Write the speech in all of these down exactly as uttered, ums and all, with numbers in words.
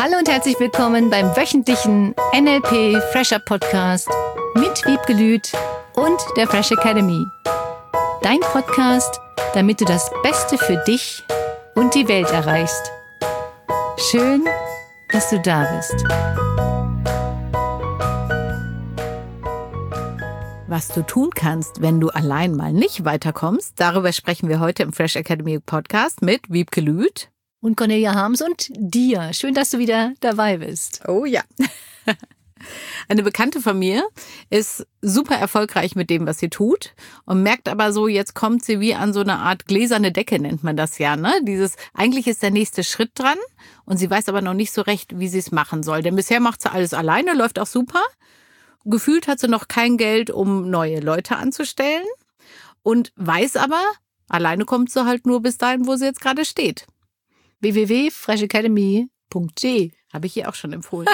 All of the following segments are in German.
Hallo und herzlich willkommen beim wöchentlichen N L P Fresher Podcast mit Wiebke Lüth und der Fresh Academy. Dein Podcast, damit du das Beste für dich und die Welt erreichst. Schön, dass du da bist. Was du tun kannst, wenn du allein mal nicht weiterkommst, darüber sprechen wir heute im Fresh Academy Podcast mit Wiebke Lüth und Cornelia Harms und dir. Schön, dass du wieder dabei bist. Oh ja. Eine Bekannte von mir ist super erfolgreich mit dem, was sie tut und merkt aber so, jetzt kommt sie wie an so eine Art gläserne Decke, nennt man das ja, ne? Dieses, eigentlich ist der nächste Schritt dran und sie weiß aber noch nicht so recht, wie sie es machen soll. Denn bisher macht sie alles alleine, läuft auch super. Gefühlt hat sie noch kein Geld, um neue Leute anzustellen und weiß aber, alleine kommt sie halt nur bis dahin, wo sie jetzt gerade steht. w w w punkt fresh academy punkt d e Habe ich hier auch schon empfohlen.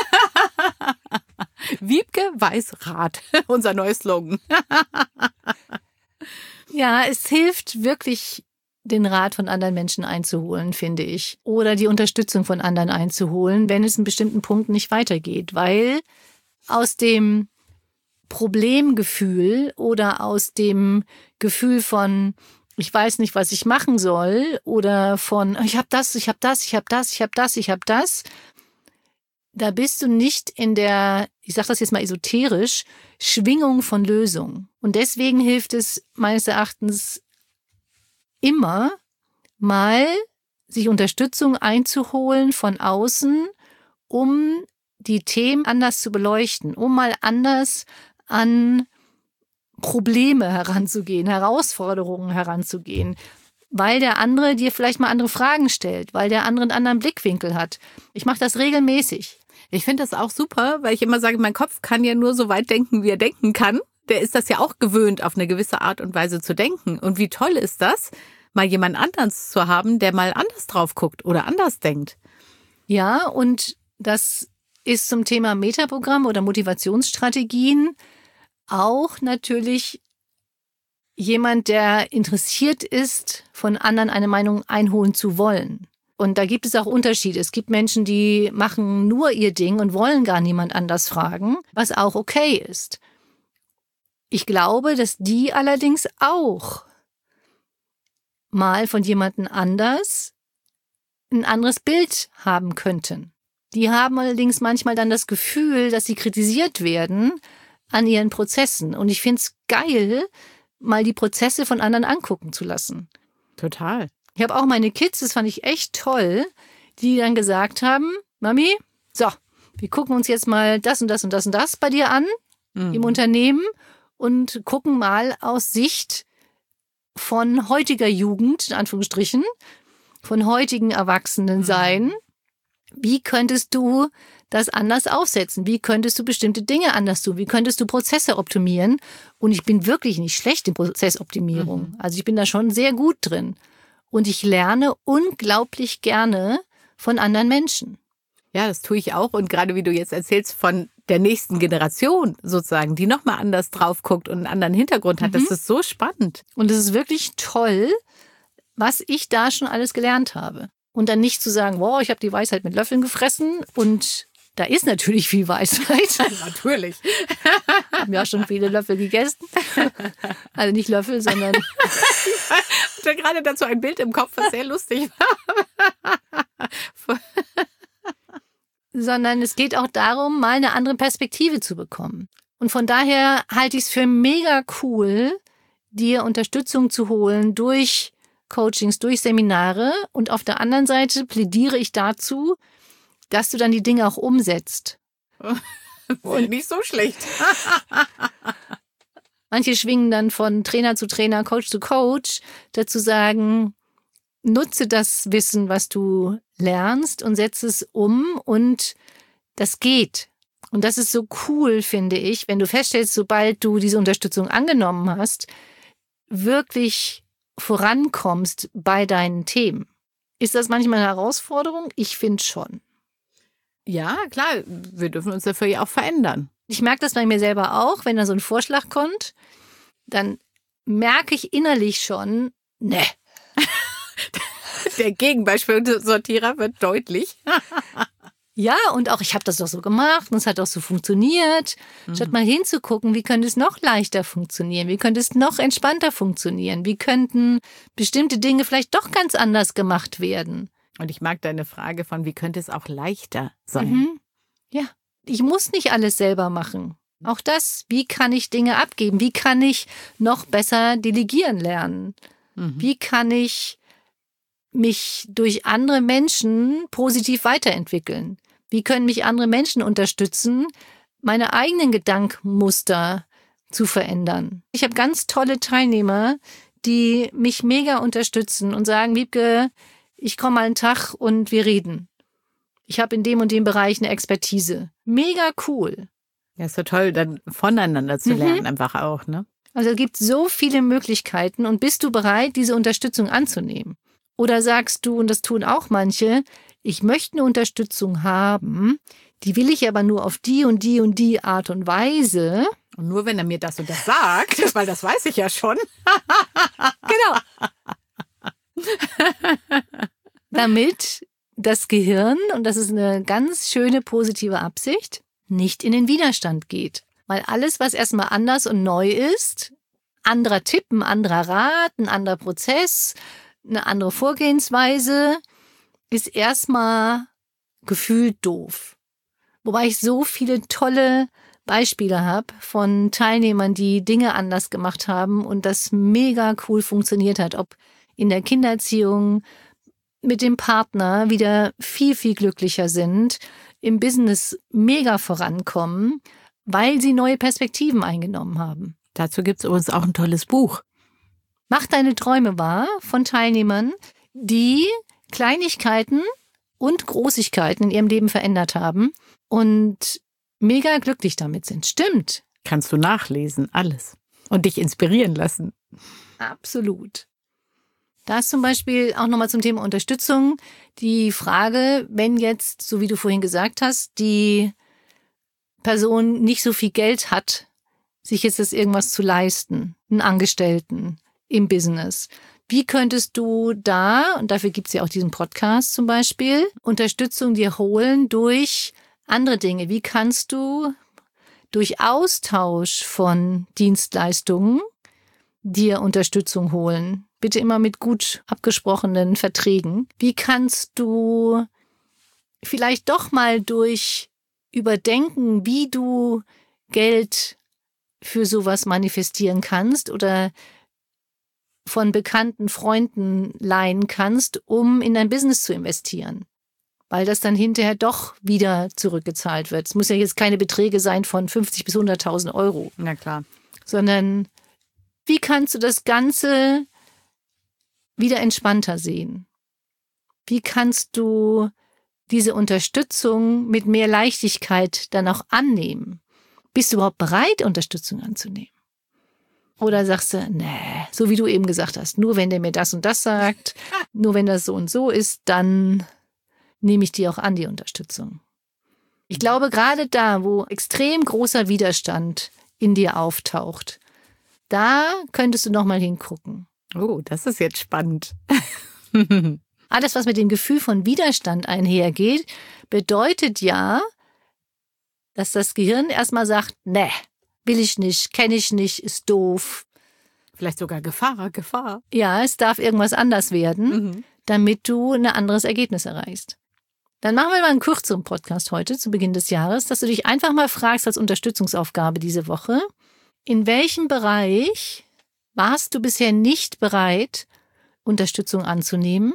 Wiebke weiß Rat, unser neues Slogan. Ja, es hilft wirklich, den Rat von anderen Menschen einzuholen, finde ich. Oder die Unterstützung von anderen einzuholen, wenn es in bestimmten Punkten nicht weitergeht. Weil aus dem Problemgefühl oder aus dem Gefühl von, ich weiß nicht, was ich machen soll, oder von, ich habe das, ich habe das, ich habe das, ich habe das, ich habe das, da bist du nicht in der, ich sage das jetzt mal esoterisch, Schwingung von Lösung. Und deswegen hilft es meines Erachtens immer mal, sich Unterstützung einzuholen von außen, um die Themen anders zu beleuchten, um mal anders an Probleme heranzugehen, Herausforderungen heranzugehen, weil der andere dir vielleicht mal andere Fragen stellt, weil der andere einen anderen Blickwinkel hat. Ich mache das regelmäßig. Ich finde das auch super, weil ich immer sage, mein Kopf kann ja nur so weit denken, wie er denken kann. Der ist das ja auch gewöhnt, auf eine gewisse Art und Weise zu denken. Und wie toll ist das, mal jemand anderes zu haben, der mal anders drauf guckt oder anders denkt. Ja, und das ist zum Thema Metaprogramm oder Motivationsstrategien auch natürlich jemand, der interessiert ist, von anderen eine Meinung einholen zu wollen. Und da gibt es auch Unterschiede. Es gibt Menschen, die machen nur ihr Ding und wollen gar niemand anders fragen, was auch okay ist. Ich glaube, dass die allerdings auch mal von jemandem anders ein anderes Bild haben könnten. Die haben allerdings manchmal dann das Gefühl, dass sie kritisiert werden an ihren Prozessen. Und ich finde es geil, mal die Prozesse von anderen angucken zu lassen. Total. Ich habe auch meine Kids, das fand ich echt toll, die dann gesagt haben, Mami, so, wir gucken uns jetzt mal das und das und das und das bei dir an mhm. im Unternehmen und gucken mal aus Sicht von heutiger Jugend, in Anführungsstrichen, von heutigen Erwachsenen sein. Mhm. Wie könntest du das anders aufsetzen? Wie könntest du bestimmte Dinge anders tun? Wie könntest du Prozesse optimieren? Und ich bin wirklich nicht schlecht in Prozessoptimierung. Mhm. Also ich bin da schon sehr gut drin. Und ich lerne unglaublich gerne von anderen Menschen. Ja, das tue ich auch. Und gerade wie du jetzt erzählst, von der nächsten Generation sozusagen, die nochmal anders drauf guckt und einen anderen Hintergrund hat, mhm. das ist so spannend. Und es ist wirklich toll, was ich da schon alles gelernt habe. Und dann nicht zu sagen, wow, ich habe die Weisheit mit Löffeln gefressen und da ist natürlich viel Weisheit. Natürlich. Haben ja schon viele Löffel gegessen. Also nicht Löffel, sondern... Ich hatte gerade dazu ein Bild im Kopf, was sehr lustig war. Sondern es geht auch darum, mal eine andere Perspektive zu bekommen. Und von daher halte ich es für mega cool, dir Unterstützung zu holen durch Coachings, durch Seminare. Und auf der anderen Seite plädiere ich dazu, dass du dann die Dinge auch umsetzt. Und nicht so schlecht. Manche schwingen dann von Trainer zu Trainer, Coach zu Coach, dazu sagen, nutze das Wissen, was du lernst und setze es um und das geht. Und das ist so cool, finde ich, wenn du feststellst, sobald du diese Unterstützung angenommen hast, wirklich vorankommst bei deinen Themen. Ist das manchmal eine Herausforderung? Ich finde schon. Ja, klar, wir dürfen uns dafür ja auch verändern. Ich merke das bei mir selber auch, wenn da so ein Vorschlag kommt, dann merke ich innerlich schon, ne. Der Gegenbeispielsortierer wird deutlich. Ja, und auch, ich habe das doch so gemacht und es hat doch so funktioniert. Mhm. Statt mal hinzugucken, wie könnte es noch leichter funktionieren? Wie könnte es noch entspannter funktionieren? Wie könnten bestimmte Dinge vielleicht doch ganz anders gemacht werden? Und ich mag deine Frage von, wie könnte es auch leichter sein? Mhm. Ja, ich muss nicht alles selber machen. Auch das, wie kann ich Dinge abgeben? Wie kann ich noch besser delegieren lernen? Mhm. Wie kann ich mich durch andere Menschen positiv weiterentwickeln? Wie können mich andere Menschen unterstützen, meine eigenen Gedankenmuster zu verändern? Ich habe ganz tolle Teilnehmer, die mich mega unterstützen und sagen, Wiebke, ich komme mal einen Tag und wir reden. Ich habe in dem und dem Bereich eine Expertise. Mega cool. Ja, ist so toll, dann voneinander zu lernen, mhm. einfach auch, ne? Also es gibt so viele Möglichkeiten und bist du bereit, diese Unterstützung anzunehmen? Oder sagst du, und das tun auch manche, ich möchte eine Unterstützung haben, die will ich aber nur auf die und die und die Art und Weise. Und nur wenn er mir das und das sagt, weil das weiß ich ja schon. Genau. Damit das Gehirn, und das ist eine ganz schöne positive Absicht, nicht in den Widerstand geht. Weil alles, was erstmal anders und neu ist, anderer Tipp, ein anderer Rat, ein anderer Prozess, eine andere Vorgehensweise, ist erstmal gefühlt doof. Wobei ich so viele tolle Beispiele habe von Teilnehmern, die Dinge anders gemacht haben und das mega cool funktioniert hat. Ob in der Kindererziehung, mit dem Partner wieder viel, viel glücklicher sind, im Business mega vorankommen, weil sie neue Perspektiven eingenommen haben. Dazu gibt es übrigens auch ein tolles Buch. Mach deine Träume wahr von Teilnehmern, die Kleinigkeiten und Großigkeiten in ihrem Leben verändert haben und mega glücklich damit sind. Stimmt. Kannst du nachlesen, alles. Und dich inspirieren lassen. Absolut. Da ist zum Beispiel auch nochmal zum Thema Unterstützung die Frage, wenn jetzt, so wie du vorhin gesagt hast, die Person nicht so viel Geld hat, sich jetzt das irgendwas zu leisten, einen Angestellten im Business. Wie könntest du da, und dafür gibt es ja auch diesen Podcast zum Beispiel, Unterstützung dir holen durch andere Dinge? Wie kannst du durch Austausch von Dienstleistungen dir Unterstützung holen? Bitte immer mit gut abgesprochenen Verträgen. Wie kannst du vielleicht doch mal durch Überdenken, wie du Geld für sowas manifestieren kannst oder von bekannten Freunden leihen kannst, um in dein Business zu investieren? Weil das dann hinterher doch wieder zurückgezahlt wird. Es muss ja jetzt keine Beträge sein von fünfzig bis hunderttausend Euro. Na klar. Sondern wie kannst du das Ganze wieder entspannter sehen? Wie kannst du diese Unterstützung mit mehr Leichtigkeit dann auch annehmen? Bist du überhaupt bereit, Unterstützung anzunehmen? Oder sagst du, nee, so wie du eben gesagt hast, nur wenn der mir das und das sagt, nur wenn das so und so ist, dann nehme ich die auch an, die Unterstützung. Ich glaube, gerade da, wo extrem großer Widerstand in dir auftaucht, da könntest du noch mal hingucken. Oh, das ist jetzt spannend. Alles, was mit dem Gefühl von Widerstand einhergeht, bedeutet ja, dass das Gehirn erstmal sagt, nee, will ich nicht, kenne ich nicht, ist doof. Vielleicht sogar Gefahr, Gefahr. Ja, es darf irgendwas anders werden, mhm. damit du ein anderes Ergebnis erreichst. Dann machen wir mal einen kürzeren Podcast heute zu Beginn des Jahres, dass du dich einfach mal fragst als Unterstützungsaufgabe diese Woche, in welchem Bereich warst du bisher nicht bereit, Unterstützung anzunehmen?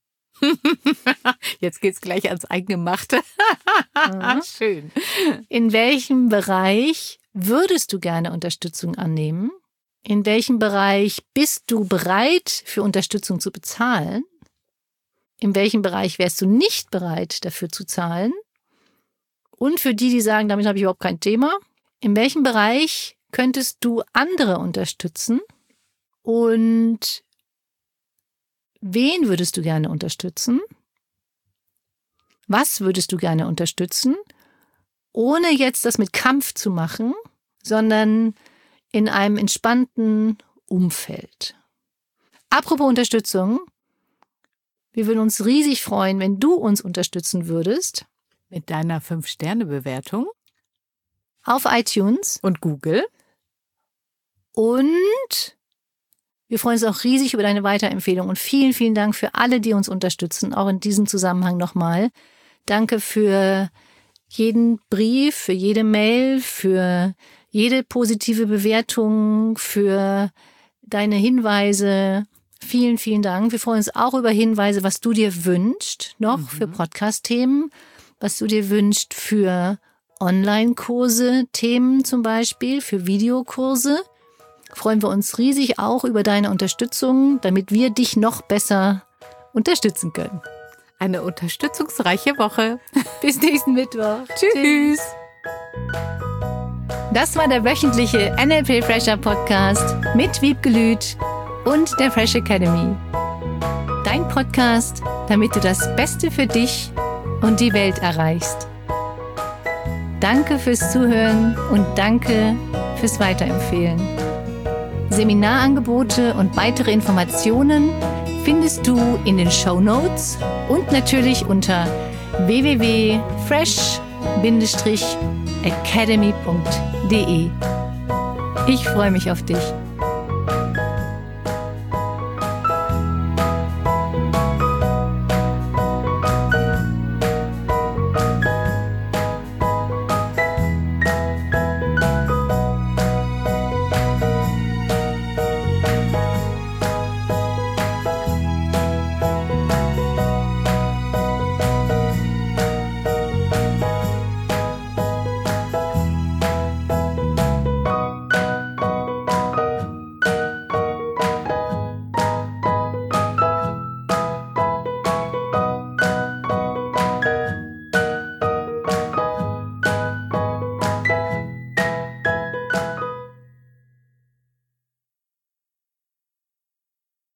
Jetzt geht's gleich ans Eingemachte. Ja. Schön. In welchem Bereich würdest du gerne Unterstützung annehmen? In welchem Bereich bist du bereit, für Unterstützung zu bezahlen? In welchem Bereich wärst du nicht bereit, dafür zu zahlen? Und für die, die sagen, damit habe ich überhaupt kein Thema, in welchem Bereich könntest du andere unterstützen? Und wen würdest du gerne unterstützen? Was würdest du gerne unterstützen? Ohne jetzt das mit Kampf zu machen, sondern in einem entspannten Umfeld. Apropos Unterstützung, wir würden uns riesig freuen, wenn du uns unterstützen würdest. Mit deiner fünf Sterne Bewertung. Auf iTunes. Und Google. Und wir freuen uns auch riesig über deine Weiterempfehlung. Und vielen, vielen Dank für alle, die uns unterstützen. Auch in diesem Zusammenhang nochmal. Danke für jeden Brief, für jede Mail, für jede positive Bewertung, für deine Hinweise. Vielen, vielen Dank. Wir freuen uns auch über Hinweise, was du dir wünschst noch mhm. für Podcast-Themen, was du dir wünschst für Online-Kurse, Themen zum Beispiel, für Videokurse. Freuen wir uns riesig auch über deine Unterstützung, damit wir dich noch besser unterstützen können. Eine unterstützungsreiche Woche. Bis nächsten Mittwoch. Tschüss. Das war der wöchentliche N L P Fresher Podcast mit Wiebke Lüth und der Fresh Academy. Dein Podcast, damit du das Beste für dich und die Welt erreichst. Danke fürs Zuhören und danke fürs Weiterempfehlen. Seminarangebote und weitere Informationen findest du in den Shownotes und natürlich unter w w w punkt fresh academy punkt d e. Ich freue mich auf dich.